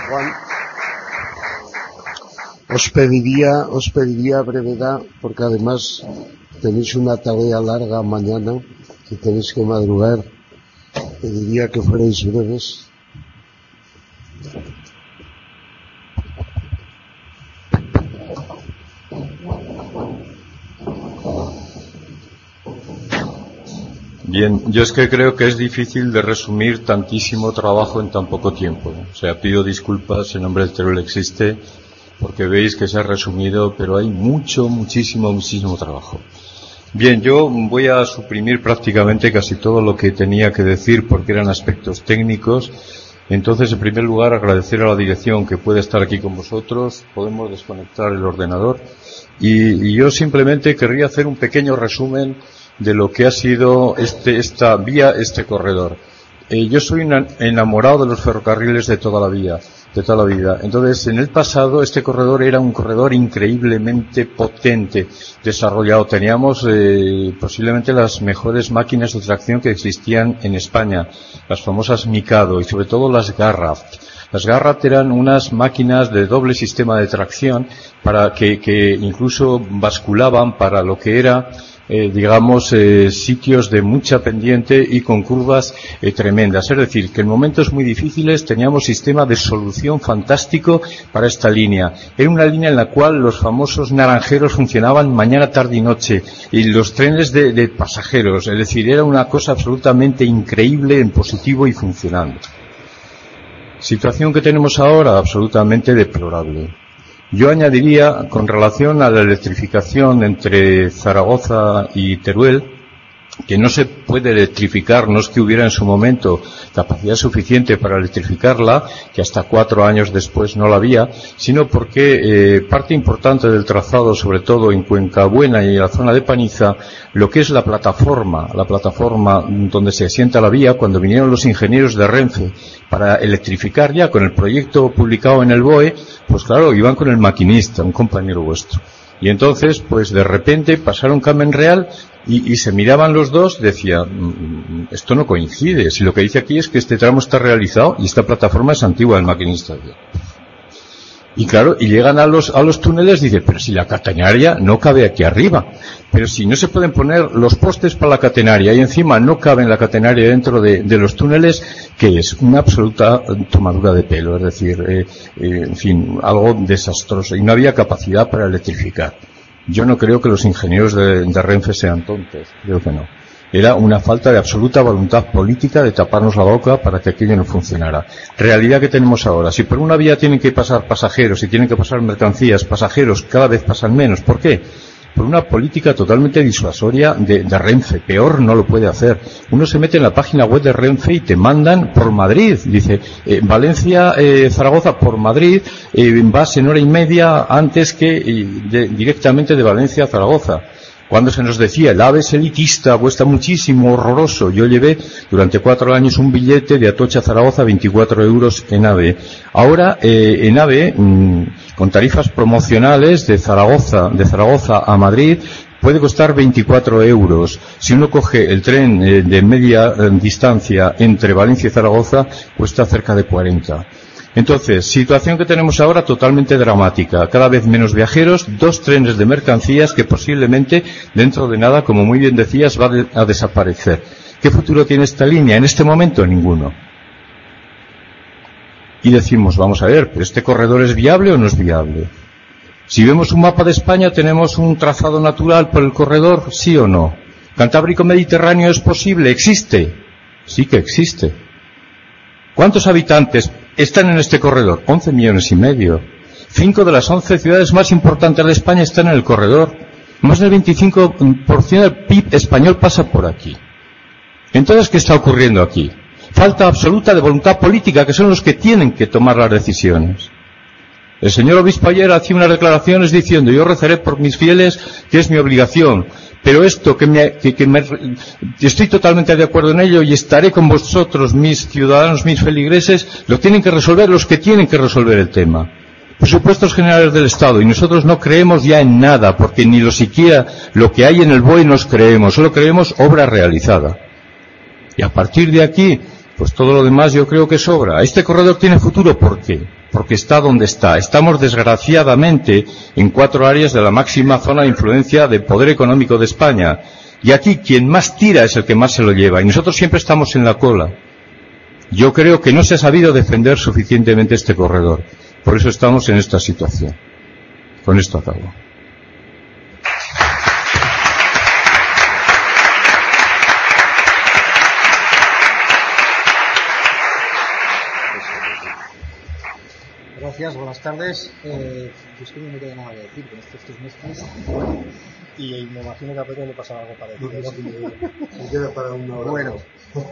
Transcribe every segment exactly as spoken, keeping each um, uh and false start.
Juan, os pediría, os pediría brevedad, porque además tenéis una tarea larga mañana, que tenéis que madrugar. Pediría que fuerais breves. Bien, yo es que creo que es difícil de resumir tantísimo trabajo en tan poco tiempo. O sea, pido disculpas en nombre del Teruel Existe, porque veis que se ha resumido, pero hay mucho, muchísimo, muchísimo trabajo. Bien, yo voy a suprimir prácticamente casi todo lo que tenía que decir, porque eran aspectos técnicos. Entonces, en primer lugar, agradecer a la dirección que puede estar aquí con vosotros. Podemos desconectar el ordenador. Y, y yo simplemente querría hacer un pequeño resumen de lo que ha sido este, esta vía, este corredor. Eh, yo soy un enamorado de los ferrocarriles de toda la vida, de toda la vida. Entonces, en el pasado, este corredor era un corredor increíblemente potente, desarrollado. Teníamos, eh, posiblemente las mejores máquinas de tracción que existían en España, las famosas Mikado y sobre todo las Garratt. Las Garratt eran unas máquinas de doble sistema de tracción para que, que incluso basculaban para lo que era Eh, digamos, eh, sitios de mucha pendiente y con curvas eh, tremendas. Es decir, que en momentos muy difíciles teníamos sistema de solución fantástico para esta línea. Era una línea en la cual los famosos naranjeros funcionaban mañana, tarde y noche, y los trenes de, de pasajeros. Es decir, era una cosa absolutamente increíble en positivo y funcionando. Situación que tenemos ahora, absolutamente deplorable. Yo añadiría, con relación a la electrificación entre Zaragoza y Teruel, que no se puede electrificar, no es que hubiera en su momento capacidad suficiente para electrificarla, que hasta cuatro años después no la había, sino porque eh, parte importante del trazado, sobre todo en Cuencabuena y en la zona de Paniza, lo que es la plataforma, la plataforma donde se asienta la vía, cuando vinieron los ingenieros de Renfe para electrificar ya con el proyecto publicado en el B O E, pues claro, iban con el maquinista, un compañero vuestro. Y entonces, pues de repente pasaron Kamen Real y, y se miraban los dos, decía, esto no coincide, si lo que dice aquí es que este tramo está realizado y esta plataforma es antigua del maquinista. Y claro, y llegan a los, a los túneles, dice, pero si la catenaria no cabe aquí arriba, pero si no se pueden poner los postes para la catenaria y encima no cabe la catenaria dentro de, de los túneles, que es una absoluta tomadura de pelo, es decir, eh, eh, en fin, algo desastroso, y no había capacidad para electrificar. Yo no creo que los ingenieros de, de Renfe sean tontos, creo que no. Era una falta de absoluta voluntad política de taparnos la boca para que aquello no funcionara. Realidad que tenemos ahora. Si por una vía tienen que pasar pasajeros, si tienen que pasar mercancías, pasajeros cada vez pasan menos. ¿Por qué? Por una política totalmente disuasoria de, de Renfe. Peor no lo puede hacer. Uno se mete en la página web de Renfe y te mandan por Madrid. Dice, eh, Valencia, eh, Zaragoza por Madrid, eh, vas en hora y media antes que eh, de, directamente de Valencia a Zaragoza. Cuando se nos decía, el AVE es elitista, cuesta muchísimo, horroroso. Yo llevé durante cuatro años un billete de Atocha a Zaragoza, veinticuatro euros en AVE. Ahora, eh, en AVE, mmm, con tarifas promocionales de Zaragoza, de Zaragoza a Madrid, puede costar veinticuatro euros. Si uno coge el tren eh, de media eh, distancia entre Valencia y Zaragoza, cuesta cerca de cuarenta. Entonces, situación que tenemos ahora totalmente dramática. Cada vez menos viajeros, dos trenes de mercancías que posiblemente dentro de nada, como muy bien decías, va a desaparecer. ¿Qué futuro tiene esta línea? En este momento, ninguno. Y decimos, vamos a ver, ¿pero este corredor es viable o no es viable? Si vemos un mapa de España, ¿tenemos un trazado natural por el corredor? ¿Sí o no? ¿Cantábrico Mediterráneo es posible? ¿Existe? Sí que existe. ¿Cuántos habitantes están en este corredor? once millones y medio. Cinco de las once ciudades más importantes de España están en el corredor. Más del veinticinco por ciento del P I B español pasa por aquí. Entonces, ¿qué está ocurriendo aquí? Falta absoluta de voluntad política, que son los que tienen que tomar las decisiones. El señor obispo ayer hacía unas declaraciones diciendo, yo rezaré por mis fieles, que es mi obligación. Pero esto que me, que, que me, estoy totalmente de acuerdo en ello y estaré con vosotros, mis ciudadanos, mis feligreses, lo tienen que resolver los que tienen que resolver el tema. Presupuestos generales del Estado, y nosotros no creemos ya en nada, porque ni lo siquiera lo que hay en el B O E nos creemos, solo creemos obra realizada. Y a partir de aquí, pues todo lo demás yo creo que sobra. ¿Este corredor tiene futuro? ¿Por qué? porque está donde está. Estamos, desgraciadamente, en cuatro áreas de la máxima zona de influencia del poder económico de España. Y aquí quien más tira es el que más se lo lleva. Y nosotros siempre estamos en la cola. Yo creo que no se ha sabido defender suficientemente este corredor. Por eso estamos en esta situación. Con esto acabo. Gracias, buenas tardes. Eh, pues que no me queda nada que decir con estos tres meses. Y me imagino que a Pedro le pasaba algo parecido. No, me queda para una hora. Bueno.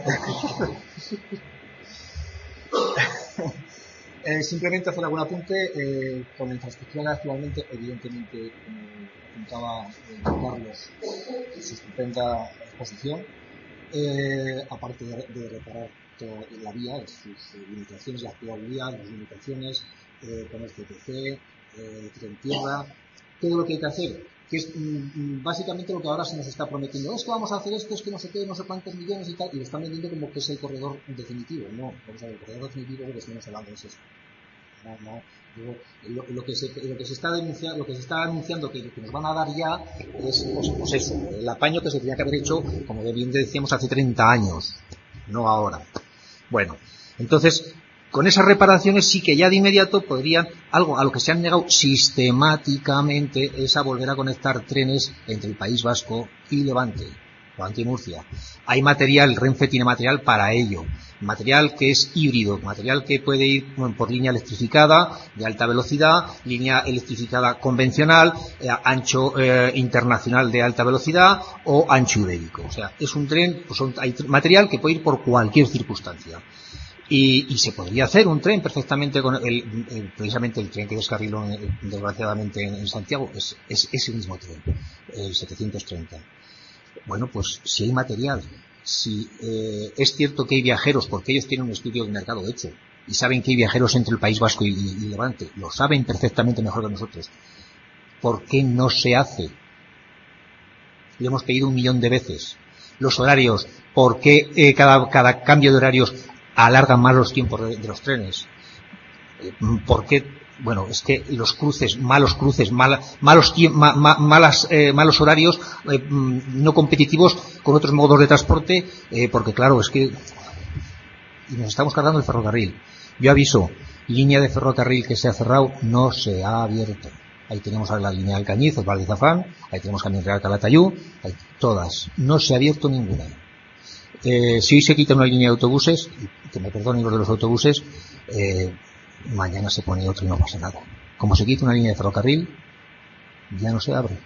eh, simplemente hacer algún apunte. Eh, con la infraestructura actualmente, evidentemente, como apuntaba eh, Carlos, su estupenda exposición. Eh, aparte de, de reparar toda la vía, sus limitaciones, la actual vía, las limitaciones, eh, con el C P C, eh, tren tierra, todo lo que hay que hacer, que es mm, básicamente lo que ahora se nos está prometiendo. Es que vamos a hacer esto, es que no sé qué, no sé cuántos millones y tal, y lo están vendiendo como que es el corredor definitivo. No, vamos a ver, el corredor definitivo lo que estamos hablando es eso. No, no, digo, lo, lo, que se, lo que se está denunciando, lo que se está anunciando que, que nos van a dar ya es pues, pues eso, el apaño que se tenía que haber hecho, como bien decíamos, hace treinta años, no ahora. Bueno, entonces, con esas reparaciones sí que ya de inmediato podrían, algo a lo que se han negado sistemáticamente es a volver a conectar trenes entre el País Vasco y Levante, Levante y Murcia. Hay material, Renfe tiene material para ello, material que es híbrido, material que puede ir bueno, por línea electrificada de alta velocidad, línea electrificada convencional, eh, ancho eh, internacional de alta velocidad o ancho ibérico. O sea, es un tren, pues son, hay material que puede ir por cualquier circunstancia. Y, y se podría hacer un tren perfectamente con el, el, precisamente el tren que descarriló desgraciadamente en, en Santiago es, es ese mismo tren, el setecientos treinta. Bueno, pues si hay material, si eh, es cierto que hay viajeros, porque ellos tienen un estudio de mercado hecho y saben que hay viajeros entre el País Vasco y, y, y Levante, lo saben perfectamente mejor que nosotros. ¿Por qué no se hace? Le hemos pedido un millón de veces. Los horarios, ¿por qué eh, cada, cada cambio de horarios alargan más los tiempos de, de los trenes? ¿Por qué? Bueno, es que los cruces, malos cruces, mal, malos, ma, ma, malas, eh, malos horarios, eh, no competitivos con otros modos de transporte, eh, porque claro, es que y nos estamos cargando el ferrocarril. Yo aviso, línea de ferrocarril que se ha cerrado no se ha abierto. Ahí tenemos a la línea del Cañiz, el Val de Zafán, ahí tenemos Camino Real Calatayud, hay todas. No se ha abierto ninguna. Eh, si hoy se quita una línea de autobuses, que me perdonen los de los autobuses, eh, mañana se pone otra y no pasa nada. Como se quita una línea de ferrocarril, ya no se abre.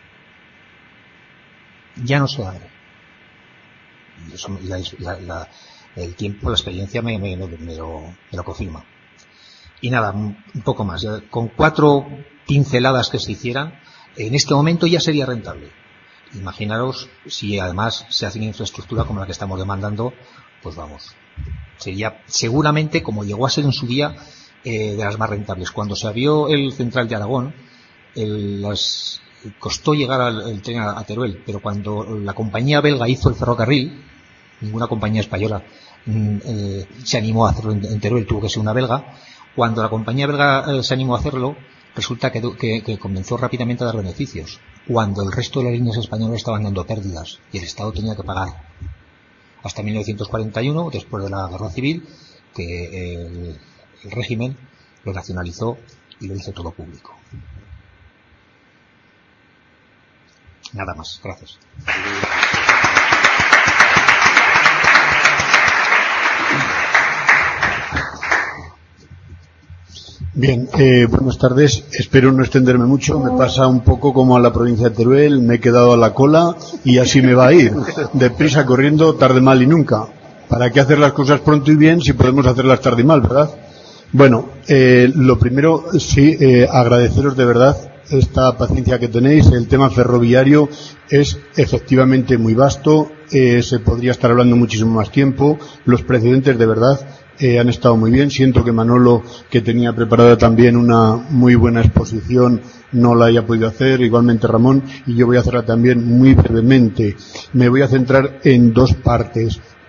Ya no se abre. Y eso, y la, la, la, el tiempo, la experiencia me, me, me, me, lo, me lo confirma. Y nada, un poco más. Ya, con cuatro pinceladas que se hicieran, en este momento ya sería rentable. Imaginaros si además se hace una infraestructura como la que estamos demandando, pues vamos. Sería seguramente, como llegó a ser en su día, eh, de las más rentables. Cuando se abrió el Central de Aragón, el, las, costó llegar al el tren a, a Teruel, pero cuando la compañía belga hizo el ferrocarril, ninguna compañía española eh, se animó a hacerlo en, en Teruel, tuvo que ser una belga. Cuando la compañía belga eh, se animó a hacerlo, resulta que, que, que comenzó rápidamente a dar beneficios, cuando el resto de las líneas españolas estaban dando pérdidas y el Estado tenía que pagar. Hasta mil novecientos cuarenta y uno, después de la Guerra Civil, que el, el régimen lo nacionalizó y lo hizo todo público. Nada más, gracias. Bien, eh, buenas tardes. Espero no extenderme mucho. Me pasa un poco como a la provincia de Teruel. Me he quedado a la cola y así me va a ir. Deprisa, corriendo, tarde, mal y nunca. ¿Para qué hacer las cosas pronto y bien si podemos hacerlas tarde y mal, verdad? Bueno, eh, lo primero, sí, eh, agradeceros de verdad esta paciencia que tenéis. El tema ferroviario es efectivamente muy vasto. Eh, se podría estar hablando muchísimo más tiempo. Los precedentes, de verdad, Eh, han estado muy bien. Siento que Manolo, que tenía preparada también una muy buena exposición, no la haya podido hacer, igualmente Ramón, y yo voy a hacerla también muy brevemente. Me voy a centrar en dos partes.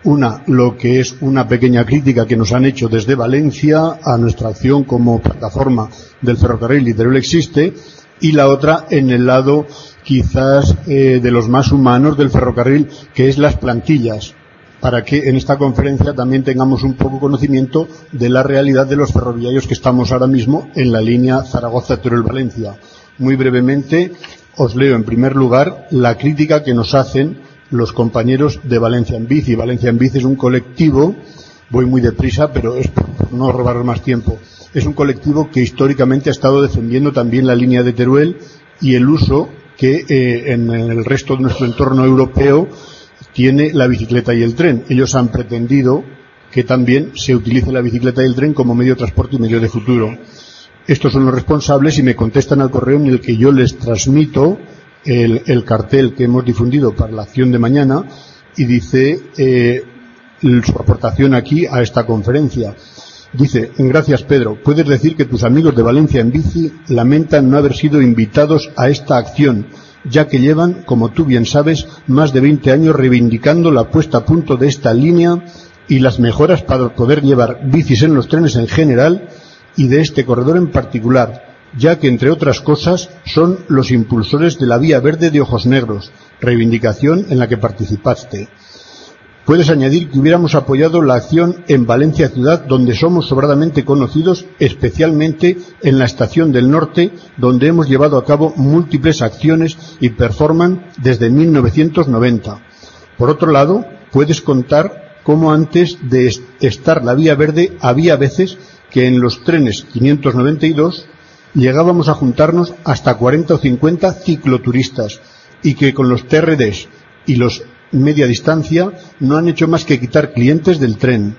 Una, lo que es una pequeña crítica que nos han hecho desde Valencia a nuestra acción como plataforma del ferrocarril y Teruel Existe, y la otra en el lado quizás eh, de los más humanos del ferrocarril, que es las plantillas, para que en esta conferencia también tengamos un poco conocimiento de la realidad de los ferroviarios que estamos ahora mismo en la línea Zaragoza-Teruel-Valencia. Muy brevemente, os leo en primer lugar la crítica que nos hacen los compañeros de Valencia en Bici. Valencia en Bici es un colectivo, voy muy deprisa, pero es por no robar más tiempo, es un colectivo que históricamente ha estado defendiendo también la línea de Teruel y el uso que eh, en el resto de nuestro entorno europeo tiene la bicicleta y el tren. Ellos han pretendido que también se utilice la bicicleta y el tren como medio de transporte y medio de futuro. Estos son los responsables y me contestan al correo en el que yo les transmito El, el cartel que hemos difundido para la acción de mañana y dice eh, su aportación aquí a esta conferencia. Dice: gracias, Pedro. Puedes decir que tus amigos de Valencia en Bici lamentan no haber sido invitados a esta acción, ya que llevan, como tú bien sabes, más de veinte años reivindicando la puesta a punto de esta línea y las mejoras para poder llevar bicis en los trenes en general y de este corredor en particular, ya que, entre otras cosas, son los impulsores de la Vía Verde de Ojos Negros, reivindicación en la que participaste. Puedes añadir que hubiéramos apoyado la acción en Valencia Ciudad, donde somos sobradamente conocidos, especialmente en la Estación del Norte, donde hemos llevado a cabo múltiples acciones y performance desde mil novecientos noventa. Por otro lado, puedes contar cómo antes de estar la Vía Verde había veces que en los trenes quinientos noventa y dos llegábamos a juntarnos hasta cuarenta o cincuenta cicloturistas y que con los T R Ds y los media distancia no han hecho más que quitar clientes del tren.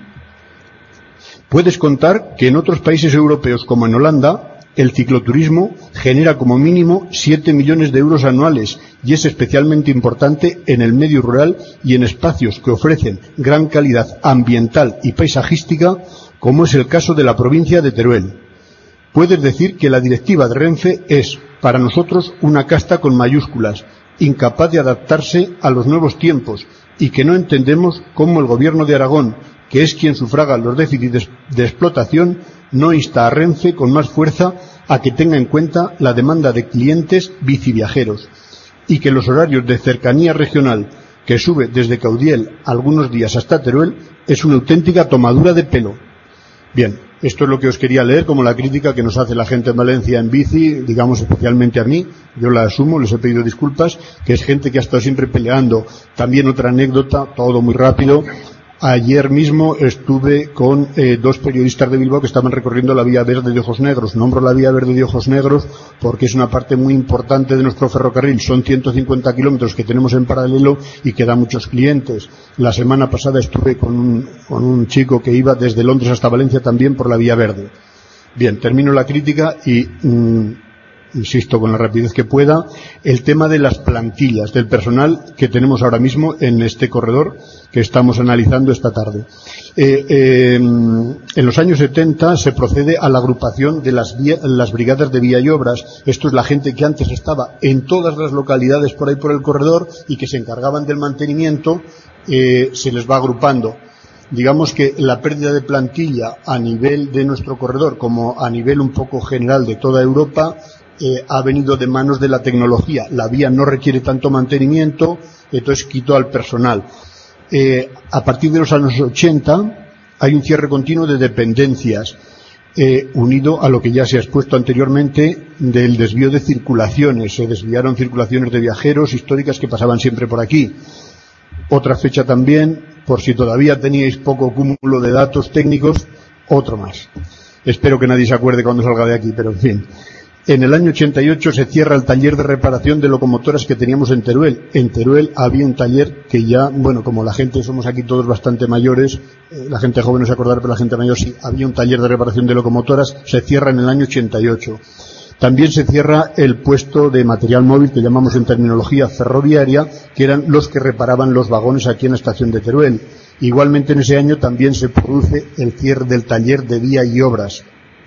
Puedes contar que en otros países europeos como en Holanda el cicloturismo genera como mínimo siete millones de euros anuales y es especialmente importante en el medio rural y en espacios que ofrecen gran calidad ambiental y paisajística, como es el caso de la provincia de Teruel. Puedes decir que la directiva de Renfe es, para nosotros, una casta con mayúsculas, incapaz de adaptarse a los nuevos tiempos, y que no entendemos cómo el Gobierno de Aragón, que es quien sufraga los déficits de explotación, no insta a Renfe con más fuerza a que tenga en cuenta la demanda de clientes biciviajeros, y que los horarios de cercanía regional, que sube desde Caudiel algunos días hasta Teruel, es una auténtica tomadura de pelo. Bien, esto es lo que os quería leer como la crítica que nos hace la gente en Valencia en bici, digamos especialmente a mí, yo la asumo, les he pedido disculpas, que es gente que ha estado siempre peleando. También otra anécdota, todo muy rápido. Ayer mismo estuve con eh, dos periodistas de Bilbao que estaban recorriendo la Vía Verde de Ojos Negros. Nombro la Vía Verde de Ojos Negros porque es una parte muy importante de nuestro ferrocarril. Son ciento cincuenta kilómetros que tenemos en paralelo y que da muchos clientes. La semana pasada estuve con un, con un chico que iba desde Londres hasta Valencia también por la Vía Verde. Bien, termino la crítica y... Mmm, insisto con la rapidez que pueda, el tema de las plantillas del personal que tenemos ahora mismo en este corredor que estamos analizando esta tarde. Eh, eh, en los años setenta se procede a la agrupación de las, vía, las brigadas de vía y obras. Esto es la gente que antes estaba en todas las localidades por ahí por el corredor y que se encargaban del mantenimiento, eh, se les va agrupando. Digamos que la pérdida de plantilla a nivel de nuestro corredor, como a nivel un poco general de toda Europa, Eh, ha venido de manos de la tecnología. La vía no requiere tanto mantenimiento, entonces quitó al personal. Eh, a partir de los años ochenta hay un cierre continuo de dependencias, eh, unido a lo que ya se ha expuesto anteriormente del desvío de circulaciones. Se desviaron circulaciones de viajeros históricas que pasaban siempre por aquí. Otra fecha también, por si todavía teníais poco cúmulo de datos técnicos, otro más. Espero que nadie se acuerde cuando salga de aquí, pero en fin. En el año ochenta y ocho se cierra el taller de reparación de locomotoras que teníamos en Teruel. En Teruel había un taller que ya, bueno, como la gente somos aquí todos bastante mayores, eh, la gente joven no se acordará, pero la gente mayor sí, había un taller de reparación de locomotoras, se cierra en el año ochenta y ocho. También se cierra el puesto de material móvil que llamamos en terminología ferroviaria, que eran los que reparaban los vagones aquí en la estación de Teruel. Igualmente en ese año también se produce el cierre del taller de vía y obras.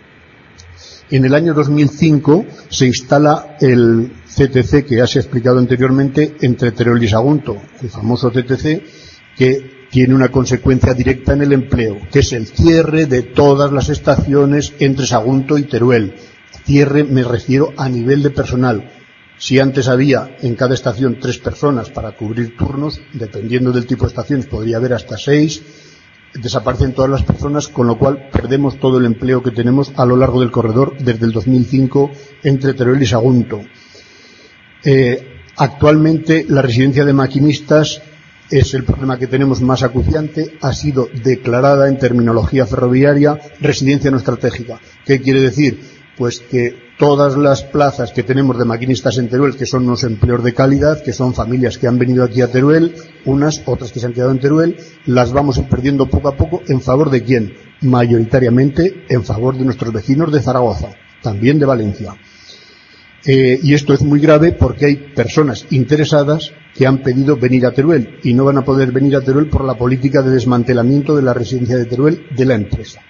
En el año dos mil cinco se instala el C T C que ya se ha explicado anteriormente entre Teruel y Sagunto, el famoso C T C que tiene una consecuencia directa en el empleo, que es el cierre de todas las estaciones entre Sagunto y Teruel. Cierre me refiero a nivel de personal. Si antes había en cada estación tres personas para cubrir turnos, dependiendo del tipo de estaciones podría haber hasta seis, desaparecen todas las personas, con lo cual perdemos todo el empleo que tenemos a lo largo del corredor desde el dos mil cinco entre Teruel y Sagunto. Eh, actualmente la residencia de maquinistas es el problema que tenemos más acuciante, ha sido declarada en terminología ferroviaria residencia no estratégica. ¿Qué quiere decir? Pues que todas las plazas que tenemos de maquinistas en Teruel, que son unos empleos de calidad, que son familias que han venido aquí a Teruel, unas, otras que se han quedado en Teruel, las vamos a ir perdiendo poco a poco. ¿En favor de quién? Mayoritariamente en favor de nuestros vecinos de Zaragoza, también de Valencia. Eh, y esto es muy grave porque hay personas interesadas que han pedido venir a Teruel y no van a poder venir a Teruel por la política de desmantelamiento de la residencia de Teruel de la empresa.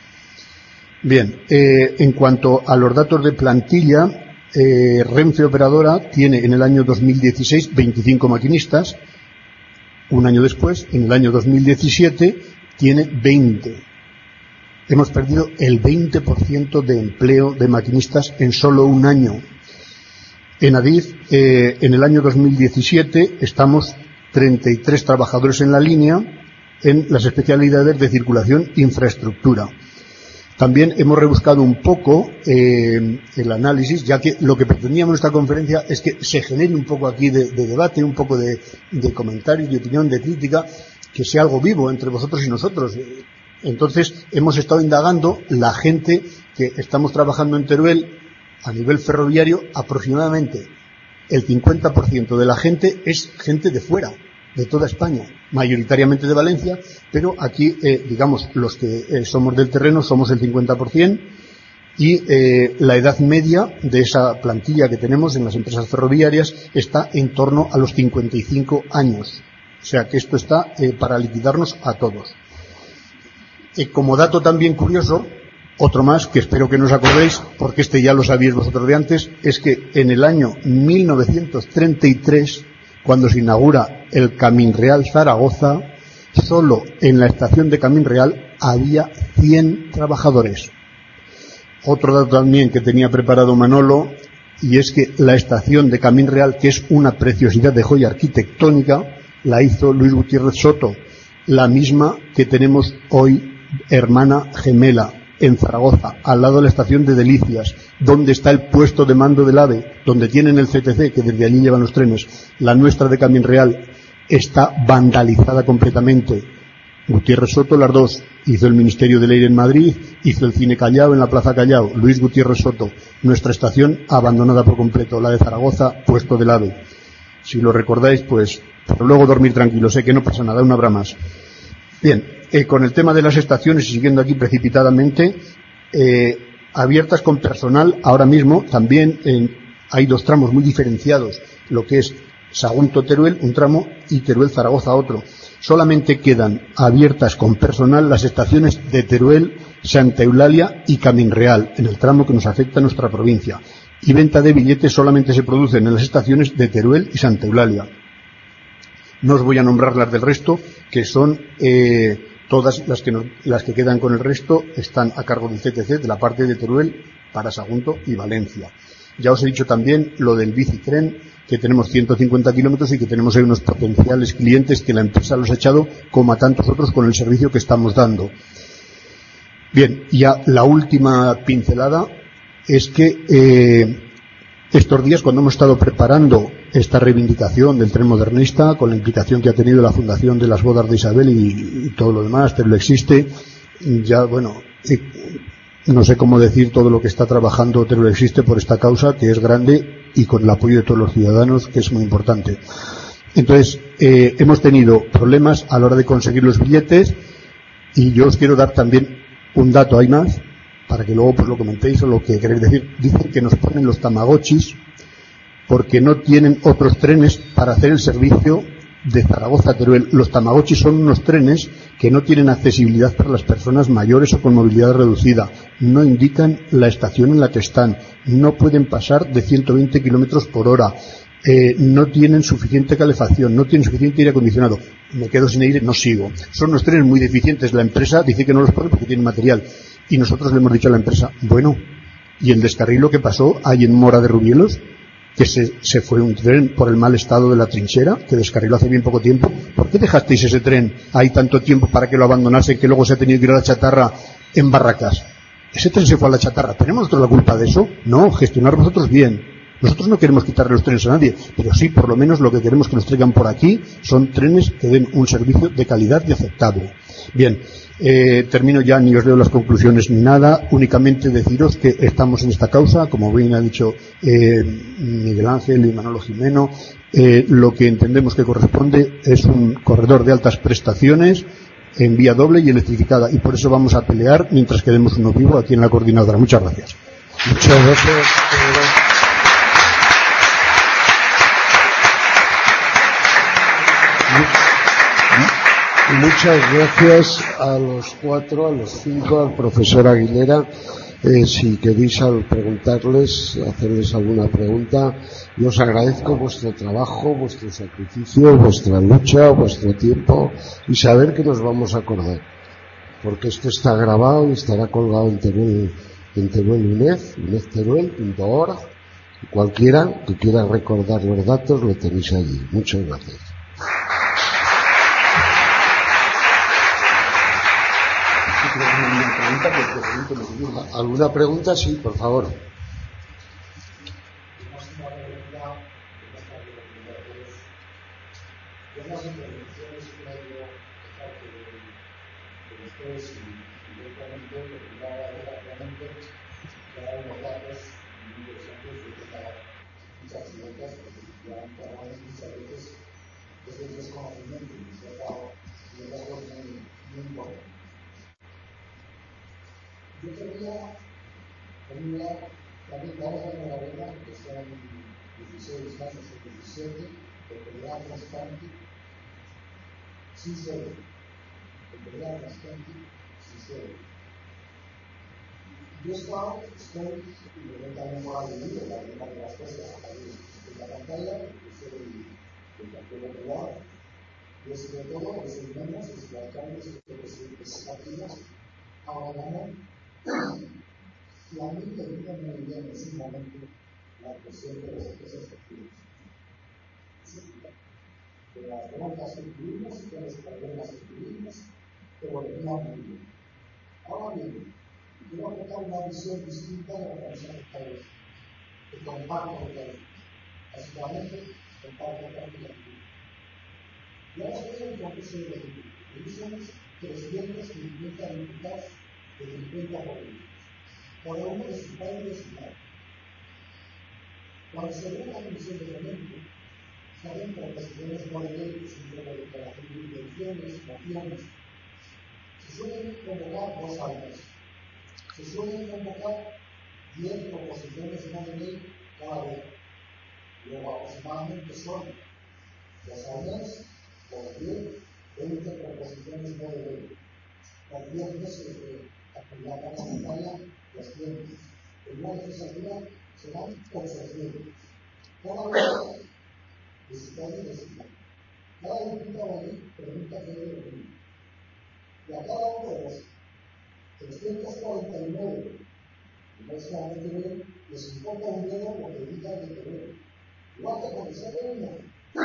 Bien, eh, en cuanto a los datos de plantilla, eh, Renfe Operadora tiene en el año dos mil dieciséis veinticinco maquinistas, un año después, en el año dos mil diecisiete, tiene veinte. Hemos perdido el veinte por ciento de empleo de maquinistas en solo un año. En Adif, eh, en el año dos mil diecisiete, estamos treinta y tres trabajadores en la línea en las especialidades de circulación e infraestructura. También hemos rebuscado un poco eh, el análisis, ya que lo que pretendíamos en esta conferencia es que se genere un poco aquí de, de debate, un poco de, de comentarios, de opinión, de crítica, que sea algo vivo entre vosotros y nosotros. Entonces, hemos estado indagando la gente que estamos trabajando en Teruel a nivel ferroviario. Aproximadamente el cincuenta por ciento de la gente es gente de fuera, de toda España, mayoritariamente de Valencia, pero aquí, eh, digamos, los que eh, somos del terreno somos el cincuenta por ciento y eh, la edad media de esa plantilla que tenemos en las empresas ferroviarias está en torno a los cincuenta y cinco años. O sea que esto está eh, para liquidarnos a todos. Eh, como dato también curioso, otro más que espero que no os acordéis, porque este ya lo sabíais vosotros de antes, es que en el año mil novecientos treinta y tres, cuando se inaugura el Camín Real Zaragoza, solo en la estación de Camín Real había cien trabajadores. Otro dato también que tenía preparado Manolo, y es que la estación de Camín Real, que es una preciosidad de joya arquitectónica, la hizo Luis Gutiérrez Soto, la misma que tenemos hoy, hermana gemela, en Zaragoza, al lado de la estación de Delicias, donde está el puesto de mando del AVE, donde tienen el C T C, que desde allí llevan los trenes. La nuestra de Camín Real está vandalizada completamente. Gutiérrez Soto, las dos. Hizo el Ministerio del Aire en Madrid, hizo el Cine Callao en la Plaza Callao. Luis Gutiérrez Soto. Nuestra estación abandonada por completo. La de Zaragoza, puesto del AVE. Si lo recordáis, pues, pero luego dormir tranquilo. Sé que no pasa nada, una habrá más. Bien. Eh, con el tema de las estaciones, y siguiendo aquí precipitadamente, eh, abiertas con personal, ahora mismo también eh, hay dos tramos muy diferenciados, lo que es Sagunto-Teruel, un tramo, y Teruel-Zaragoza, otro. Solamente quedan abiertas con personal las estaciones de Teruel, Santa Eulalia y Camín Real, en el tramo que nos afecta a nuestra provincia. Y venta de billetes solamente se producen en las estaciones de Teruel y Santa Eulalia. No os voy a nombrar las del resto, que son... Eh, Todas las que, nos, las que quedan con el resto están a cargo del C T C, de la parte de Teruel, para Sagunto y Valencia. Ya os he dicho también lo del bicitren, que tenemos ciento cincuenta kilómetros y que tenemos ahí unos potenciales clientes que la empresa los ha echado, como a tantos otros, con el servicio que estamos dando. Bien, ya la última pincelada es que eh, estos días, cuando hemos estado preparando esta reivindicación del tren modernista, con la implicación que ha tenido la Fundación de las Bodas de Isabel y, y todo lo demás, Teruel Existe, ya, bueno, eh, no sé cómo decir todo lo que está trabajando Teruel Existe por esta causa, que es grande, y con el apoyo de todos los ciudadanos, que es muy importante. Entonces, eh, hemos tenido problemas a la hora de conseguir los billetes, y yo os quiero dar también un dato, hay más, para que luego pues lo comentéis o lo que queréis decir. Dicen que nos ponen los tamagotchis porque no tienen otros trenes para hacer el servicio de Zaragoza a Teruel. Los tamagotchis son unos trenes que no tienen accesibilidad para las personas mayores o con movilidad reducida. No indican la estación en la que están. No pueden pasar de ciento veinte kilómetros por hora. eh, no tienen suficiente calefacción, no tienen suficiente aire acondicionado. Me quedo sin aire, no sigo. Son unos trenes muy deficientes. La empresa dice que no los pone porque tiene material. Y nosotros le hemos dicho a la empresa, bueno, ¿y el descarrilo que pasó ahí en Mora de Rubielos? Que se, se fue un tren por el mal estado de la trinchera, que descarriló hace bien poco tiempo. ¿Por qué dejasteis ese tren ahí tanto tiempo para que lo abandonase, que luego se ha tenido que ir a la chatarra en Barracas? Ese tren se fue a la chatarra. ¿Tenemos nosotros la culpa de eso? No, gestionar vosotros bien. Nosotros no queremos quitarle los trenes a nadie, pero sí, por lo menos lo que queremos que nos traigan por aquí son trenes que den un servicio de calidad y aceptable. Bien, eh, termino ya, ni os leo las conclusiones ni nada, únicamente deciros que estamos en esta causa, como bien ha dicho eh, Miguel Ángel y Manolo Jimeno, eh, lo que entendemos que corresponde es un corredor de altas prestaciones en vía doble y electrificada, y por eso vamos a pelear mientras quedemos uno vivo aquí en la coordinadora. Muchas gracias. Muchas gracias. Muchas gracias a los cuatro, a los cinco, al profesor Aguilera. Eh, si queréis al preguntarles, hacerles alguna pregunta, yo os agradezco vuestro trabajo, vuestro sacrificio, vuestra lucha, vuestro tiempo y saber que nos vamos a acordar. Porque esto está grabado y estará colgado en Teruel, en Teruel UNED, uned teruel punto org. Cualquiera que quiera recordar los datos lo tenéis allí. Muchas gracias. ¿Alguna pregunta? Sí, por favor. Yo quería terminar también dar la enhorabuena, que sean dieciséis años o diecisiete, de pelear bastante, sincero, de pelear bastante, sincero. Yo he estado, estoy, y yo también voy a vivir la una de las cosas a través de la pantalla, porque soy del Partido Popular, y sobre todo los hermanos, los alcaldes, los presidentes partidos, ahora ganan. Y a mí me vino muy bien en ese momento la presión de las empresas activas. De las broncas que tuvimos, de los problemas que tuvimos, pero venía muy bien. Ahora bien, quiero aportar una visión distinta de la organización de país, que comparto con ustedes. Básicamente, comparto prácticamente. Y ahora estoy en un concurso de elecciones trescientos cincuenta diputados de cincuenta políticos, cada uno de su padre y de su madre. Cuando se ve la comisión de momento, saben que las decisiones no de ley, sino de declaración de intenciones, mociones, se suelen convocar dos años. Se suelen convocar diez proposiciones no de ley cada vez. Luego aproximadamente son dos años por diez, veinte proposiciones no de ley. Por diez meses de actividad parlamentaria, doscientos. En una legislatura serán ochocientos. Cada vez visitando de ciudad. Cada diputado allí pregunta qué debe venir. Y a cada uno de los trescientos cuarenta y nueve que no solamente ven, les importa un dedo lo que diga de Teruel. Igual que cuando se ve uno,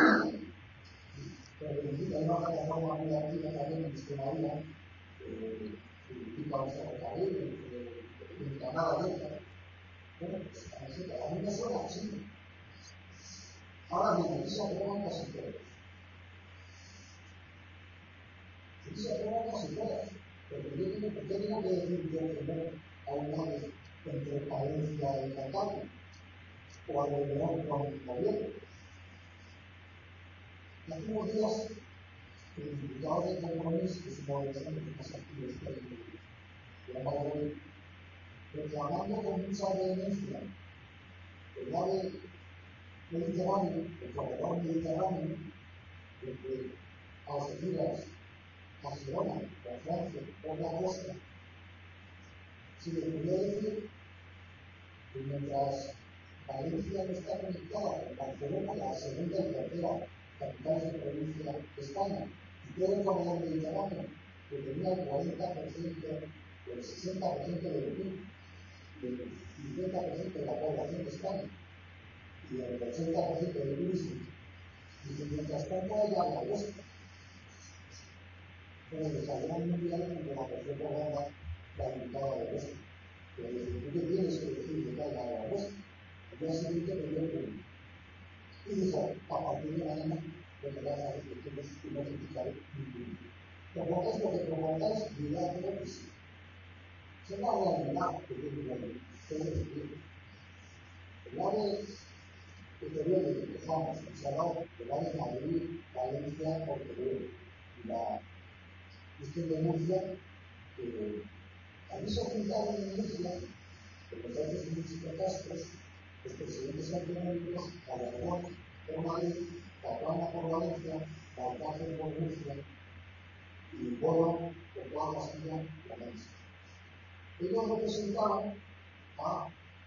pero que indica una plataforma muy activa también en Extremadura, que indica un ferrocarril, que indica nada de esto. Bueno, pues a mí me suena así. Ahora bien, aquí se aprueban casi todos. Aquí se aprueban casi todas. Pero yo tengo, ¿por qué tengo que decir yo que no a una vez entre Palencia y Cantabria? O a lo mejor con el gobierno. Hace unos días, el diputado de Compromiso, que es una organización que pasa aquí en este país, de reclamando con mucha vehemencia el ave mediterráneo, el corredor mediterráneo, desde Algeciras a Girona, a Francia, por la costa. Si le podría decir que mientras Valencia no está conectada con Barcelona, la segunda y tercera capitales de provincia de España, y todo con el Mediterráneo, que tenía el cuarenta por ciento, el sesenta por ciento del P I B, el cincuenta por ciento de la población de España, y el ochenta por ciento del turismo. Y que mientras tanto haya la huesca, con el desarrollo mundial y con la tercera programa la diputada de huesca. Pero ¿tú qué tienes que decir de que haya la huesca? El día siguiente me dio el y dijo, a partir de mañana, lo que van a hacer es que no criticaré ningún. ¿Provocáis lo que provocáis? Dirá creo que sí. Es una realidad que yo digo, que es decir, el área que te viene, que dejamos, el sábado, el área de Madrid, Valencia, Portugal, y la cuestión de Murcia, que a mí se juntaron en Murcia, que los datos municipales cascos, los presidentes autonómicos, Aragón por Madrid, Cataluña por Valencia, Balcácer por Murcia y Bolo por toda Castilla y la Mancha. Ellos representaban a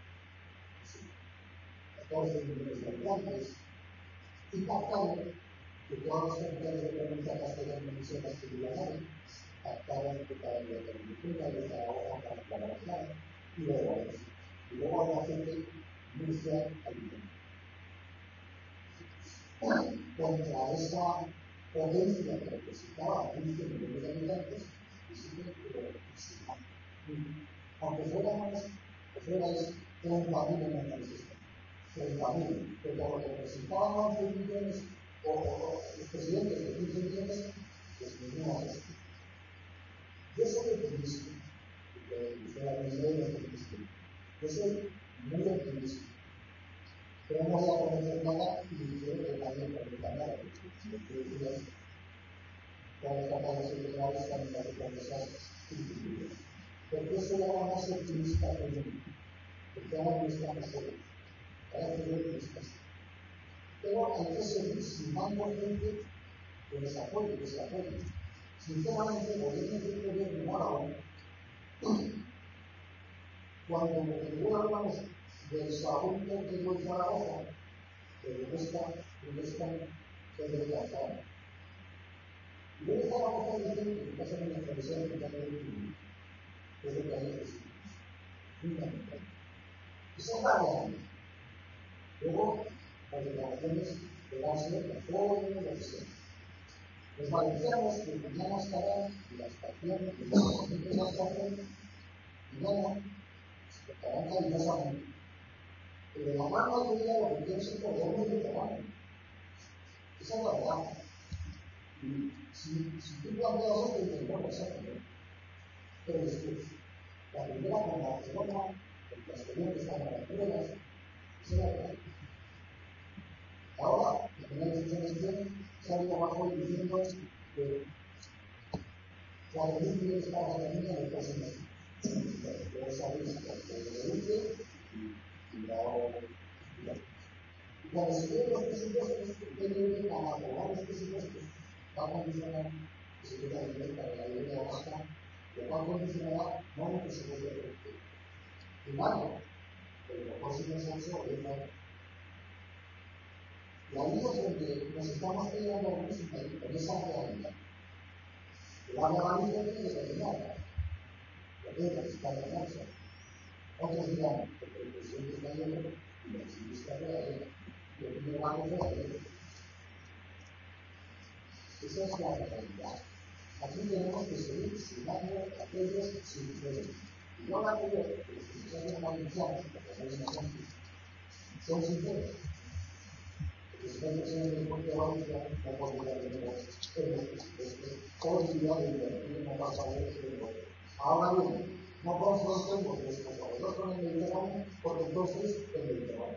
catorce millones de habitantes y pactaron que todas las capitales de provincia castellana y se castellanas pactaban que cada día de Venezuela y Zaragoza para Guadalajara y luego Valencia. Y luego a la gente Murcia Alicante. Contra esa potencia que representaba a quince millones de habitantes, aunque fuéramos, que fuerais treinta mil en la España, treinta mil, pero lo que representaban once millones o, o los presidentes de quince millones, pues ninguna vez. Yo soy optimista, porque usted la primera es optimista. Yo soy muy optimista. Pero no voy a conocer nada y quiero que nadie conozca nada. Lo que decía es, todas las campañas electorales también las recompensas individuales. Porque eso lo haga más optimista que yo. Porque ahora no estamos solos. Ahora que yo optimistas. Pero hay que seguir sumando gente que les apoye, que se apoye. Sinceramente, gobierno de gobierno en Aragón, cuando luego hablamos del segundo que dio Zaragoza, que esta, que esta, que desplazaba. Y luego Zaragoza dice que pasa en la televisión que también es un que es lo que hay que decir. Fundamental. Esa es la realidad. Luego, las declaraciones de darse la forma de la acción. Los valencianos que mañana estarán en la estación, en la estación, y nada, estarán cariñosamente. Pero la gran mayoría lo que quiere es el gobierno del trabajo. Esa es la verdad. Y si, si tú planteas esto, dices, bueno, exactamente. Pero después, la primera con Barcelona, el castellón que está en las pruebas, esa es la verdad. Ahora, la primera decisión se ha ido abajo diciendo que la denuncia está a la línea del próximo mes. Luego sabéis que la denuncia y la y cuando se ven los presupuestos, el P N V para aprobar los presupuestos va a condicionar que se queda dinero para la línea baja, lo cual condicionará no un presupuesto primario, pero los próximos ocho o diez años. Y ahí es donde nos estamos peleando con esa realidad. El área Galicia tiene que terminar, lo que está en marcha. Otros dirán, porque el presidente está yendo y la exministra de la guerra, y el primer banco fue la guerra. Esa es la realidad. Aquí tenemos que seguir sumando aquellos sinceros. Y no aquellos que los sinceros valencianos, porque son inocentes, son sinceros. Después de ser el puente de Valencia, no podría tener posibilidad de invertir en más valores que el poder. Ahora bien, no confrontemos nuestros valores con el Mediterráneo, porque entonces el Mediterráneo.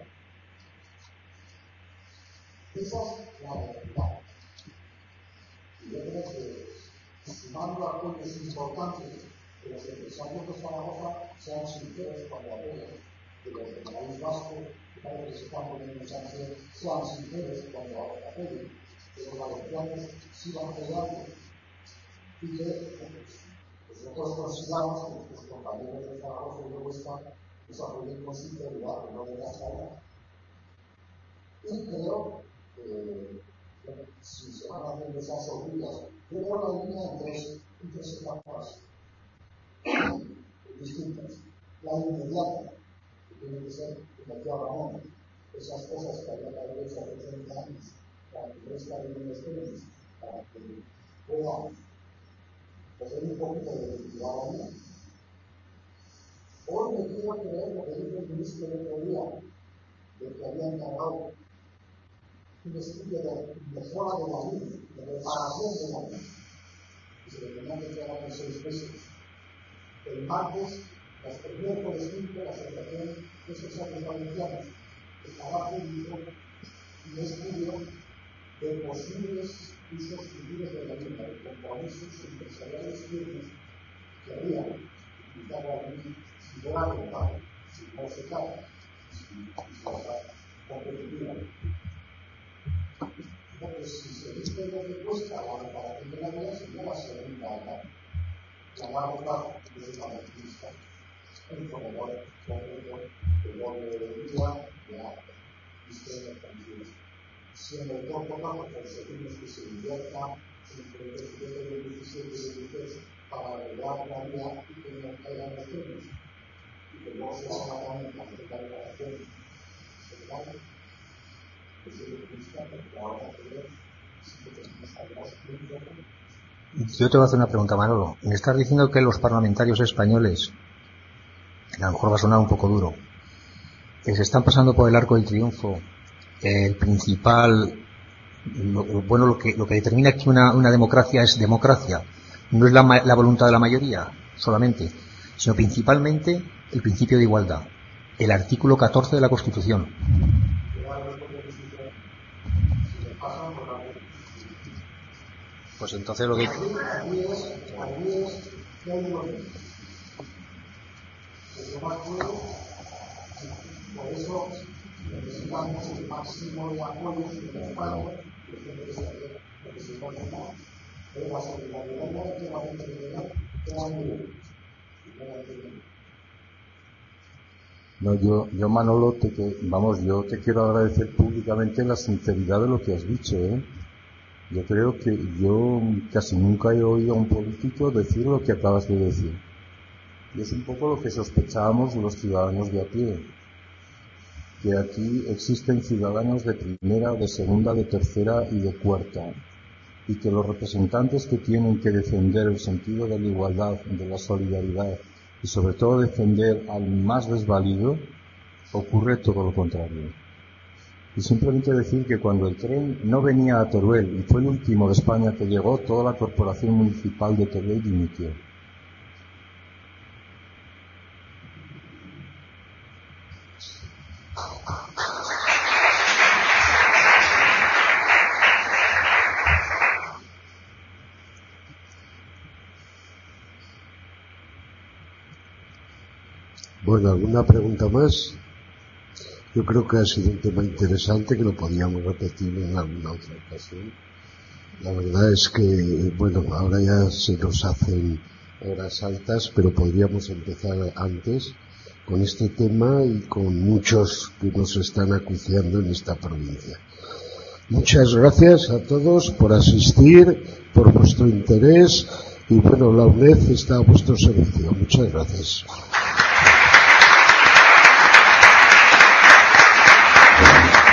Esa es la realidad. Y yo creo que, sumando apoyos importantes, que los empresarios de Zaragoza sean sinceros cuando apoyan, que los del País Vasco, que parece que se están poniendo en chance, sean sinceros cuando apoyen, que los valencianos sigan apoyando y que nosotros consigamos que nuestros compañeros de Zaragoza y de Huesca nos apoyen con sinceridad, no de la sala, Y creo que si se van a hacer esas obligas, yo veo la línea en tres, en tres etapas distintas. La inmediata, que tiene que ser, como decía Ramón, esas cosas que había que haber hecho hace treinta años, para que no estén en los temas, para que puedan coger un poquito de identidad a la vida. Hoy me quiero creer lo que dijo el ministro del otro día, de que había encargado un estudio de mejora de la vida, de reparación de la vida, y se le tenía que entregar en seis meses. El martes, las primeras por cinco, la Asociación de Sociales Valencianos estaba público un estudio de posibles usos futuros de la vida, de compromisos empresariales firmes que había utilizado aquí, si no la verdad, si no se cae, si se la competitiva. Porque si se dice lo que cuesta la reparación de la vida, sería la segunda etapa. La largo plazo de esa artista, el promotor, el orden de vida, de arte, historia de canciones. Si en el corto plazo conseguimos que se invierta entre el presidente del diecisiete y el dieciocho para arreglar la vida y que no caigan los temas, y que luego se haga también la reparación general, pues es lo que está, porque ahora que sí que tenemos algunos puntos. Yo te voy a hacer una pregunta, Manolo. Me estás diciendo que los parlamentarios españoles, a lo mejor va a sonar un poco duro, que se están pasando por el arco del triunfo, el principal, lo, bueno, lo que, lo que determina que una, una democracia es democracia, no es la, la voluntad de la mayoría solamente, sino principalmente el principio de igualdad, el artículo catorce de la Constitución. Pues entonces lo que... Aquí es, aquí es, que hay unos niños. Yo me acuerdo, por eso necesitamos el máximo de apoyo y de respaldo que tiene que ser, porque si no, no, pero la solidaridad no es que la gente queda muy bien. No, yo, yo Manolo, te, te, vamos, yo te quiero agradecer públicamente la sinceridad de lo que has dicho, ¿eh? Yo creo que yo casi nunca he oído a un político decir lo que acabas de decir. Y es un poco lo que sospechábamos los ciudadanos de a pie. Que aquí existen ciudadanos de primera, de segunda, de tercera y de cuarta. Y que los representantes que tienen que defender el sentido de la igualdad, de la solidaridad y sobre todo defender al más desvalido, ocurre todo lo contrario. Y simplemente decir que cuando el tren no venía a Teruel y fue el último de España que llegó, toda la corporación municipal de Teruel dimitió. Bueno, ¿alguna pregunta más? Yo creo que ha sido un tema interesante que lo podíamos repetir en alguna otra ocasión. La verdad es que, bueno, ahora ya se nos hacen horas altas, pero podríamos empezar antes con este tema y con muchos que nos están acuciando en esta provincia. Muchas gracias a todos por asistir, por vuestro interés y, bueno, la U N E D está a vuestro servicio. Muchas gracias. Thank you.